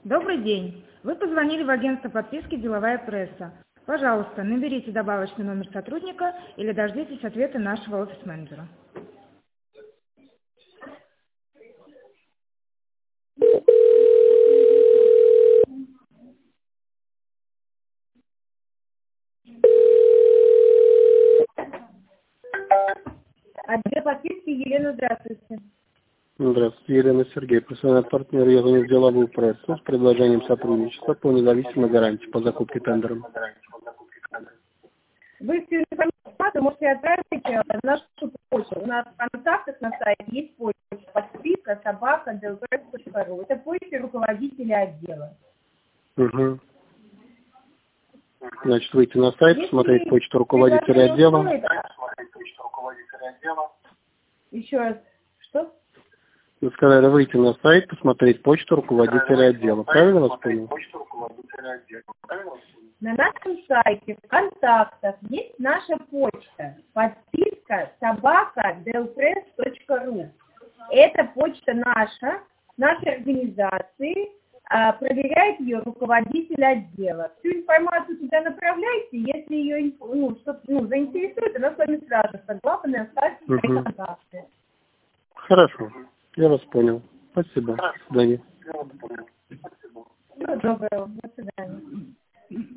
Добрый день. Вы позвонили в агентство подписки «Деловая пресса». Пожалуйста, наберите добавочный номер сотрудника или дождитесь ответа нашего офис-менеджера. Отдел подписки Елена, здравствуйте. Здравствуйте, Елена, Сергей, профессиональный партнер. Я звоню в деловую прессу с предложением сотрудничества по независимой гарантии по закупке тендером. Вы всю информацию можете отправить в нашу почту. У нас в контактах на сайте есть почта подписка собака.dlpress.ru. Это почта руководителя отдела. Угу. Значит, выйти на сайт, посмотреть почту руководителя отдела. Еще раз. Что? Вы сказали выйти на сайт, посмотреть почту руководителя отдела. Правильно вас понял? На нашем сайте в контактах есть наша почта. Подписка собака.dlpress.ru. Это почта наша, нашей организации. Проверяет ее руководитель отдела. Всю информацию туда направляйте, если ее заинтересует, она с вами свяжется. Главное, оставьте свои контакты. Хорошо, я вас понял. Спасибо. До свидания. Всего доброго. До свидания.